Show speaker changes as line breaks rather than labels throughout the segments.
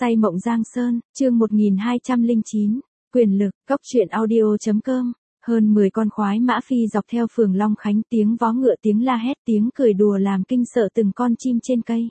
Say mộng Giang Sơn, chương 1209, quyền lực, cóc truyện audio.com. Hơn 10 con khoái mã phi dọc theo phường Long Khánh, tiếng vó ngựa, tiếng la hét, tiếng cười đùa làm kinh sợ từng con chim trên cây.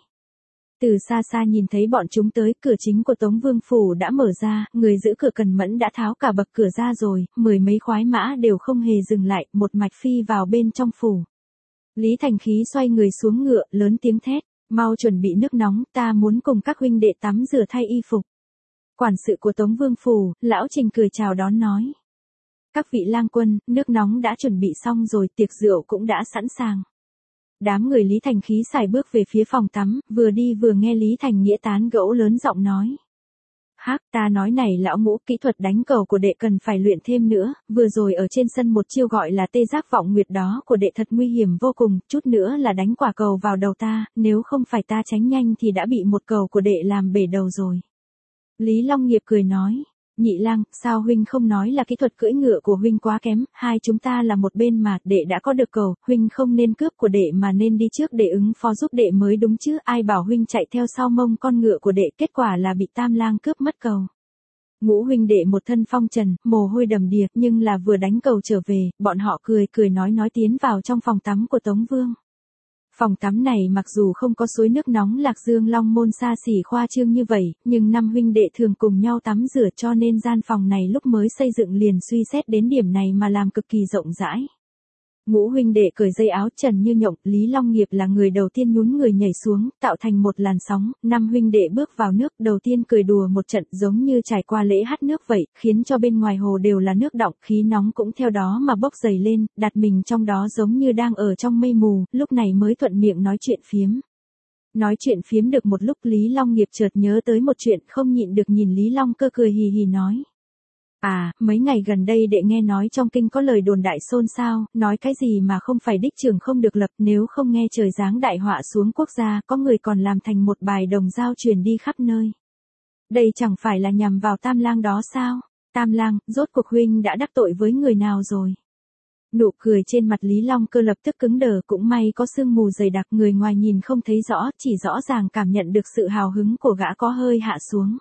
Từ xa xa nhìn thấy bọn chúng tới, cửa chính của Tống Vương phủ đã mở ra, người giữ cửa cần mẫn đã tháo cả bậc cửa ra rồi, 10 mấy khoái mã đều không hề dừng lại, một mạch phi vào bên trong phủ. Lý Thành Khí xoay người xuống ngựa, lớn tiếng thét, mau chuẩn bị nước nóng, ta muốn cùng các huynh đệ tắm rửa thay y phục. Quản sự của Tống Vương phủ, lão Trình cười chào đón nói. Các vị lang quân, nước nóng đã chuẩn bị xong rồi, tiệc rượu cũng đã sẵn sàng. Đám người Lý Thành Khí xài bước về phía phòng tắm, vừa đi vừa nghe Lý Thành Nghĩa tán gẫu lớn giọng nói. Hắc, ta nói này lão Ngũ, kỹ thuật đánh cầu của đệ cần phải luyện thêm nữa, vừa rồi ở trên sân một chiêu gọi là tê giác vọng nguyệt đó của đệ thật nguy hiểm vô cùng, chút nữa là đánh quả cầu vào đầu ta, nếu không phải ta tránh nhanh thì đã bị một cầu của đệ làm bể đầu rồi. Lý Long Nghiệp cười nói. Nhị lang, sao huynh không nói là kỹ thuật cưỡi ngựa của huynh quá kém, hai chúng ta là một bên mà, đệ đã có được cầu, huynh không nên cướp của đệ mà nên đi trước để ứng phó giúp đệ mới đúng chứ, ai bảo huynh chạy theo sau mông con ngựa của đệ, kết quả là bị Tam lang cướp mất cầu. Ngũ huynh đệ một thân phong trần, mồ hôi đầm đìa, nhưng là vừa đánh cầu trở về, bọn họ cười nói tiến vào trong phòng tắm của Tống Vương. Phòng tắm này mặc dù không có suối nước nóng Lạc Dương Long Môn xa xỉ khoa trương như vậy, nhưng năm huynh đệ thường cùng nhau tắm rửa cho nên gian phòng này lúc mới xây dựng liền suy xét đến điểm này mà làm cực kỳ rộng rãi. Ngũ huynh đệ cởi dây áo trần như nhộng, Lý Long Nghiệp là người đầu tiên nhún người nhảy xuống, tạo thành một làn sóng, năm huynh đệ bước vào nước, đầu tiên cười đùa một trận giống như trải qua lễ hát nước vậy, khiến cho bên ngoài hồ đều là nước đọng, khí nóng cũng theo đó mà bốc dày lên, đặt mình trong đó giống như đang ở trong mây mù, lúc này mới thuận miệng nói chuyện phiếm. Nói chuyện phiếm được một lúc Lý Long Nghiệp chợt nhớ tới một chuyện, không nhịn được nhìn Lý Long Cơ cười hì hì nói. À, mấy ngày gần đây đệ nghe nói trong kinh có lời đồn đại xôn xao, nói cái gì mà không phải đích trưởng không được lập, nếu không nghe trời giáng đại họa xuống quốc gia, có người còn làm thành một bài đồng dao truyền đi khắp nơi. Đây chẳng phải là nhằm vào Tam lang đó sao? Tam lang, rốt cuộc huynh đã đắc tội với người nào rồi? Nụ cười trên mặt Lý Long Cơ lập tức cứng đờ, cũng may có sương mù dày đặc, người ngoài nhìn không thấy rõ, chỉ rõ ràng cảm nhận được sự hào hứng của gã có hơi hạ xuống.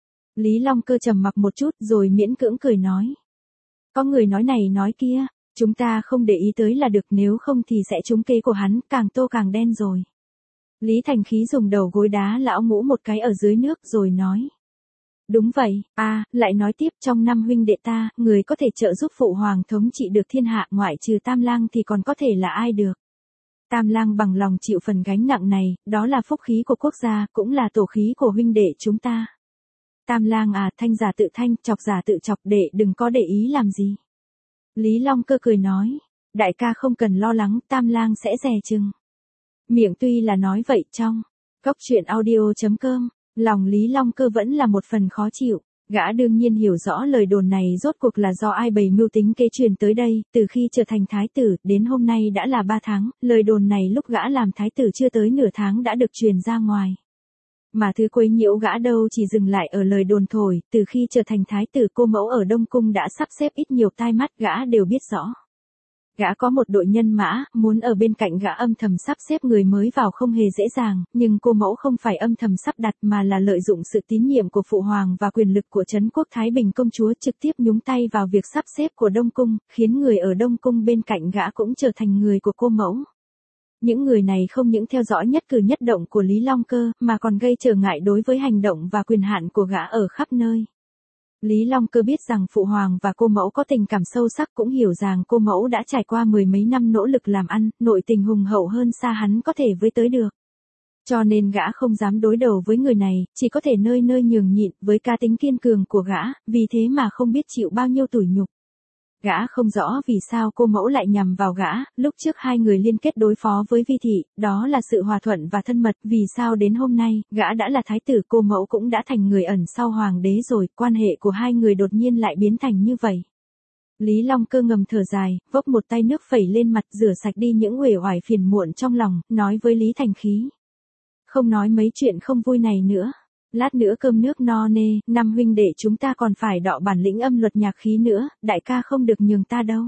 Lý Long Cơ trầm mặc một chút rồi miễn cưỡng cười nói. Có người nói này nói kia, chúng ta không để ý tới là được, nếu không thì sẽ trúng kế của hắn, càng tô càng đen rồi. Lý Thành Khí dùng đầu gối đá lão Ngũ một cái ở dưới nước rồi nói. Đúng vậy, lại nói tiếp, trong năm huynh đệ ta, người có thể trợ giúp phụ hoàng thống trị được thiên hạ ngoại trừ Tam lang thì còn có thể là ai được. Tam lang bằng lòng chịu phần gánh nặng này, đó là phúc khí của quốc gia, cũng là tổ khí của huynh đệ chúng ta. Tam lang à, thanh giả tự thanh, chọc giả tự chọc, đệ đừng có để ý làm gì. Lý Long Cơ cười nói, đại ca không cần lo lắng, Tam lang sẽ dè chừng. Miệng tuy là nói vậy trong cóc truyện audio.com, lòng Lý Long Cơ vẫn là một phần khó chịu. Gã đương nhiên hiểu rõ lời đồn này rốt cuộc là do ai bày mưu tính kế truyền tới đây, từ khi trở thành thái tử, đến hôm nay đã là 3 tháng, lời đồn này lúc gã làm thái tử chưa tới nửa tháng đã được truyền ra ngoài. Mà thứ quấy nhiễu gã đâu chỉ dừng lại ở lời đồn thổi, từ khi trở thành thái tử cô mẫu ở Đông Cung đã sắp xếp ít nhiều tai mắt, gã đều biết rõ. Gã có một đội nhân mã, muốn ở bên cạnh gã âm thầm sắp xếp người mới vào không hề dễ dàng, nhưng cô mẫu không phải âm thầm sắp đặt mà là lợi dụng sự tín nhiệm của phụ hoàng và quyền lực của Trấn Quốc Thái Bình công chúa trực tiếp nhúng tay vào việc sắp xếp của Đông Cung, khiến người ở Đông Cung bên cạnh gã cũng trở thành người của cô mẫu. Những người này không những theo dõi nhất cử nhất động của Lý Long Cơ, mà còn gây trở ngại đối với hành động và quyền hạn của gã ở khắp nơi. Lý Long Cơ biết rằng phụ hoàng và cô mẫu có tình cảm sâu sắc, cũng hiểu rằng cô mẫu đã trải qua 10 mấy năm nỗ lực làm ăn, nội tình hùng hậu hơn xa hắn có thể với tới được. Cho nên gã không dám đối đầu với người này, chỉ có thể nơi nơi nhường nhịn, với cá tính kiên cường của gã, vì thế mà không biết chịu bao nhiêu tủi nhục. Gã không rõ vì sao cô mẫu lại nhằm vào gã, lúc trước hai người liên kết đối phó với Vi Thị, đó là sự hòa thuận và thân mật, vì sao đến hôm nay, gã đã là thái tử, cô mẫu cũng đã thành người ẩn sau hoàng đế rồi, quan hệ của hai người đột nhiên lại biến thành như vậy. Lý Long Cơ ngầm thở dài, vốc một tay nước phẩy lên mặt rửa sạch đi những uể oải phiền muộn trong lòng, nói với Lý Thành Khí. Không nói mấy chuyện không vui này nữa. Lát nữa cơm nước no nê, năm huynh đệ chúng ta còn phải đọ bản lĩnh âm luật nhạc khí nữa, đại ca không được nhường ta đâu.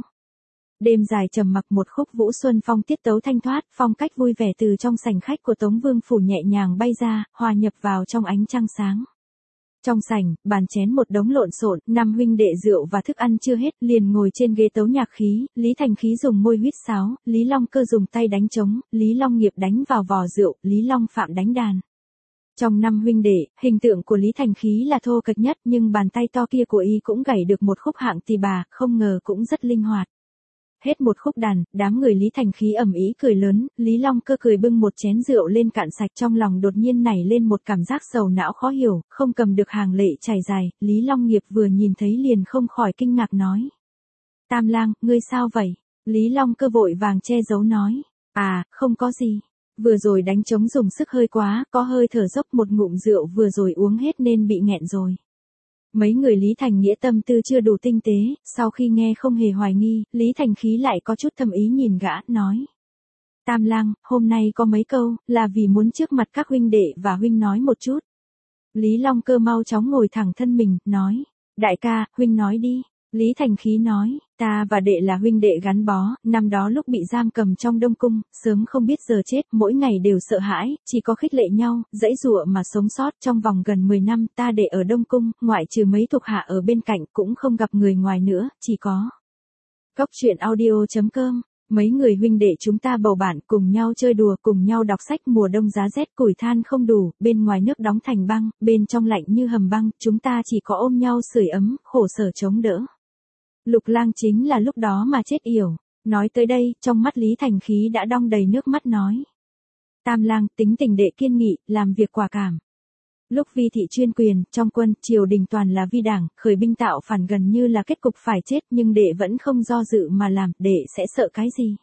Đêm dài trầm mặc, một khúc Vũ Xuân Phong tiết tấu thanh thoát, phong cách vui vẻ từ trong sảnh khách của Tống Vương phủ nhẹ nhàng bay ra, hòa nhập vào trong ánh trăng sáng. Trong sảnh, bàn chén một đống lộn xộn, năm huynh đệ rượu và thức ăn chưa hết, liền ngồi trên ghế tấu nhạc khí, Lý Thành Khí dùng môi huýt sáo, Lý Long Cơ dùng tay đánh trống, Lý Long Nghiệp đánh vào vò rượu, Lý Long Phạm đánh đàn. Trong năm huynh đệ, hình tượng của Lý Thành Khí là thô kệch nhất, nhưng bàn tay to kia của y cũng gảy được một khúc hạng tỳ bà, không ngờ cũng rất linh hoạt. Hết một khúc đàn, đám người Lý Thành Khí ầm ĩ cười lớn, Lý Long Cơ cười bưng một chén rượu lên cạn sạch, trong lòng đột nhiên nảy lên một cảm giác sầu não khó hiểu, không cầm được hàng lệ chảy dài, Lý Long Nghiệp vừa nhìn thấy liền không khỏi kinh ngạc nói. Tam lang, ngươi sao vậy? Lý Long Cơ vội vàng che giấu nói. À, không có gì. Vừa rồi đánh trống dùng sức hơi quá, có hơi thở dốc, một ngụm rượu vừa rồi uống hết nên bị nghẹn rồi. Mấy người Lý Thành Nghĩa tâm tư chưa đủ tinh tế, sau khi nghe không hề hoài nghi, Lý Thành Khí lại có chút thâm ý nhìn gã, nói. Tam lang, hôm nay có mấy câu, là vì muốn trước mặt các huynh đệ và huynh nói một chút. Lý Long Cơ mau chóng ngồi thẳng thân mình, nói. Đại ca, huynh nói đi. Lý Thành Khí nói, ta và đệ là huynh đệ gắn bó, năm đó lúc bị giam cầm trong Đông Cung, sớm không biết giờ chết, mỗi ngày đều sợ hãi, chỉ có khích lệ nhau, dãy dụa mà sống sót. Trong vòng gần 10 năm ta đệ ở Đông Cung, ngoại trừ mấy thuộc hạ ở bên cạnh cũng không gặp người ngoài nữa, chỉ có. Cóc truyện audio.com, mấy người huynh đệ chúng ta bầu bạn cùng nhau chơi đùa, cùng nhau đọc sách, mùa đông giá rét củi than không đủ, bên ngoài nước đóng thành băng, bên trong lạnh như hầm băng, chúng ta chỉ có ôm nhau sưởi ấm, khổ sở chống đỡ. Lục Lang chính là lúc đó mà chết yểu. Nói tới đây, trong mắt Lý Thành Khí đã đong đầy nước mắt nói. Tam lang, tính tình đệ kiên nghị, làm việc quả cảm. Lúc vi thị chuyên quyền, trong quân, triều đình toàn là vi đảng, khởi binh tạo phản gần như là kết cục phải chết, nhưng đệ vẫn không do dự mà làm, đệ sẽ sợ cái gì?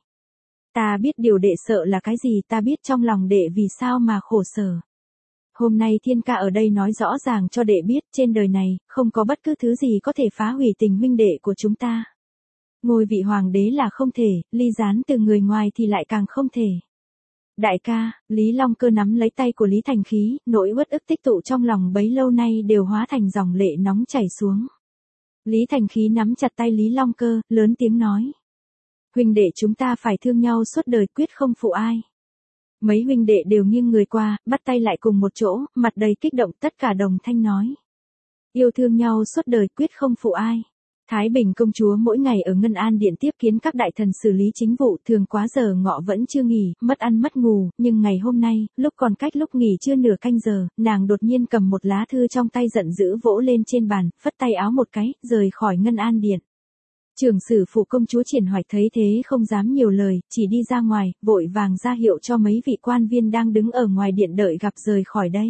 Ta biết điều đệ sợ là cái gì, ta biết trong lòng đệ vì sao mà khổ sở. Hôm nay thiên ca ở đây nói rõ ràng cho đệ biết, trên đời này, không có bất cứ thứ gì có thể phá hủy tình huynh đệ của chúng ta. Ngôi vị hoàng đế là không thể, ly gián từ người ngoài thì lại càng không thể. Đại ca, Lý Long Cơ nắm lấy tay của Lý Thành Khí, nỗi uất ức tích tụ trong lòng bấy lâu nay đều hóa thành dòng lệ nóng chảy xuống. Lý Thành Khí nắm chặt tay Lý Long Cơ, lớn tiếng nói. Huynh đệ chúng ta phải thương nhau suốt đời, quyết không phụ ai. Mấy huynh đệ đều nghiêng người qua, bắt tay lại cùng một chỗ, mặt đầy kích động, tất cả đồng thanh nói. Yêu thương nhau suốt đời, quyết không phụ ai. Thái Bình công chúa mỗi ngày ở Ngân An Điện tiếp kiến các đại thần xử lý chính vụ, thường quá giờ ngọ vẫn chưa nghỉ, mất ăn mất ngủ, nhưng ngày hôm nay, lúc còn cách lúc nghỉ chưa nửa canh giờ, nàng đột nhiên cầm một lá thư trong tay giận dữ vỗ lên trên bàn, phất tay áo một cái, rời khỏi Ngân An Điện. Trưởng sử phụ công chúa Triển Hoạch thấy thế không dám nhiều lời, chỉ đi ra ngoài, vội vàng ra hiệu cho mấy vị quan viên đang đứng ở ngoài điện đợi gặp rời khỏi đây.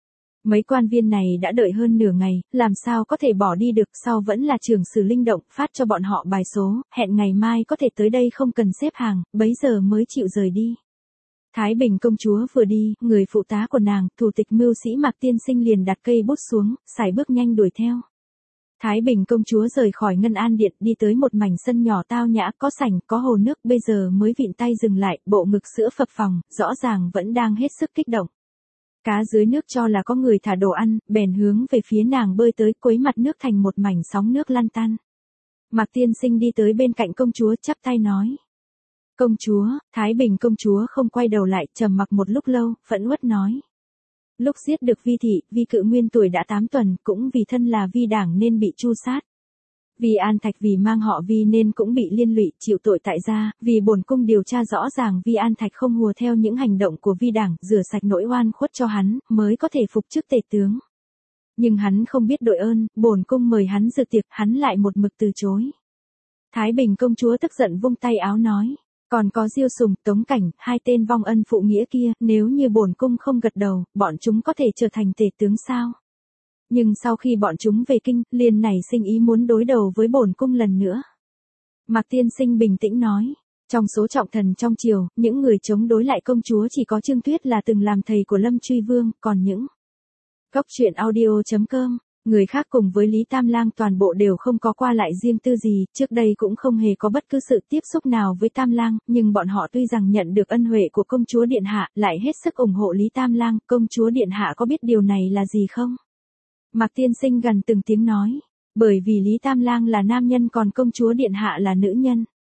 Mấy quan viên này đã đợi hơn nửa ngày, làm sao có thể bỏ đi được, sau vẫn là trưởng sử linh động, phát cho bọn họ bài số, hẹn ngày mai có thể tới đây không cần xếp hàng, bấy giờ mới chịu rời đi. Thái Bình công chúa vừa đi, người phụ tá của nàng, thủ tịch mưu sĩ Mạc Tiên Sinh liền đặt cây bút xuống, sải bước nhanh đuổi theo. Thái Bình công chúa rời khỏi Ngân An Điện, đi tới một mảnh sân nhỏ tao nhã, có sảnh, có hồ nước, bây giờ mới vịn tay dừng lại, bộ ngực sữa phập phồng, rõ ràng vẫn đang hết sức kích động. Cá dưới nước cho là có người thả đồ ăn, bèn hướng về phía nàng bơi tới, quấy mặt nước thành một mảnh sóng nước lăn tăn. Mạc Tiên Sinh đi tới bên cạnh công chúa, chắp tay nói. Công chúa, Thái Bình công chúa không quay đầu lại, trầm mặc một lúc lâu, phẫn uất nói. Lúc giết được Vi thị, Vi Cự Nguyên tuổi đã 8 tuần, cũng vì thân là Vi đảng nên bị tru sát. Vi An Thạch vì mang họ Vi nên cũng bị liên lụy, chịu tội tại gia, vì bổn cung điều tra rõ ràng Vi An Thạch không hùa theo những hành động của Vi đảng, rửa sạch nỗi oan khuất cho hắn, mới có thể phục chức tể tướng. Nhưng hắn không biết đội ơn, bổn cung mời hắn dự tiệc, hắn lại một mực từ chối. Thái Bình công chúa tức giận vung tay áo nói. Còn có Diêu Sùng, Tống Cảnh, hai tên vong ân phụ nghĩa kia, nếu như bổn cung không gật đầu, bọn chúng có thể trở thành tể tướng sao? Nhưng sau khi bọn chúng về kinh, liền nảy sinh ý muốn đối đầu với bổn cung lần nữa. Mạc Tiên Sinh bình tĩnh nói, trong số trọng thần trong triều, những người chống đối lại công chúa chỉ có Trương Tuyết là từng làm thầy của Lâm Truy Vương, còn những Cóc truyện audio.com, người khác cùng với Lý Tam Lang toàn bộ đều không có qua lại riêng tư gì, trước đây cũng không hề có bất cứ sự tiếp xúc nào với Tam Lang, nhưng bọn họ tuy rằng nhận được ân huệ của công chúa Điện Hạ, lại hết sức ủng hộ Lý Tam Lang, công chúa Điện Hạ có biết điều này là gì không? Mạc Tiên Sinh gần từng tiếng nói, bởi vì Lý Tam Lang là nam nhân còn công chúa Điện Hạ là nữ nhân.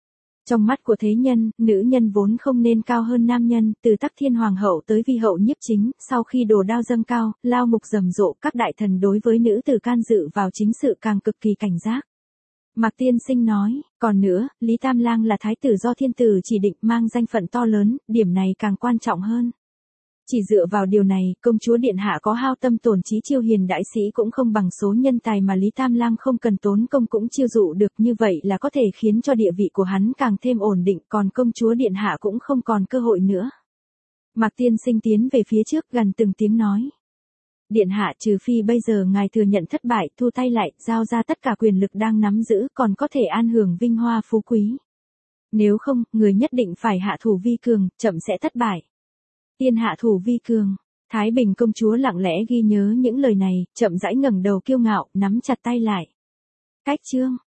Trong mắt của thế nhân, nữ nhân vốn không nên cao hơn nam nhân, từ Tắc Thiên Hoàng hậu tới Vi hậu nhiếp chính, sau khi đồ đao dâng cao, lao mục rầm rộ, các đại thần đối với nữ tử can dự vào chính sự càng cực kỳ cảnh giác. Mạc Tiên Sinh nói, còn nữa, Lý Tam Lang là thái tử do thiên tử chỉ định, mang danh phận to lớn, điểm này càng quan trọng hơn. Chỉ dựa vào điều này, công chúa điện hạ có hao tâm tổn trí chiêu hiền đại sĩ cũng không bằng số nhân tài mà Lý Tam Lang không cần tốn công cũng chiêu dụ được, như vậy là có thể khiến cho địa vị của hắn càng thêm ổn định, còn công chúa điện hạ cũng không còn cơ hội nữa. Mạc Tiên Sinh tiến về phía trước gần từng tiếng nói. Điện hạ, trừ phi bây giờ ngài thừa nhận thất bại, thu tay lại, giao ra tất cả quyền lực đang nắm giữ, còn có thể an hưởng vinh hoa phú quý. Nếu không, người nhất định phải hạ thủ vi cường, chậm sẽ thất bại. Tiên hạ thủ vi cường. Thái Bình công chúa lặng lẽ ghi nhớ những lời này, chậm rãi ngẩng đầu kiêu ngạo, nắm chặt tay lại. Cách chương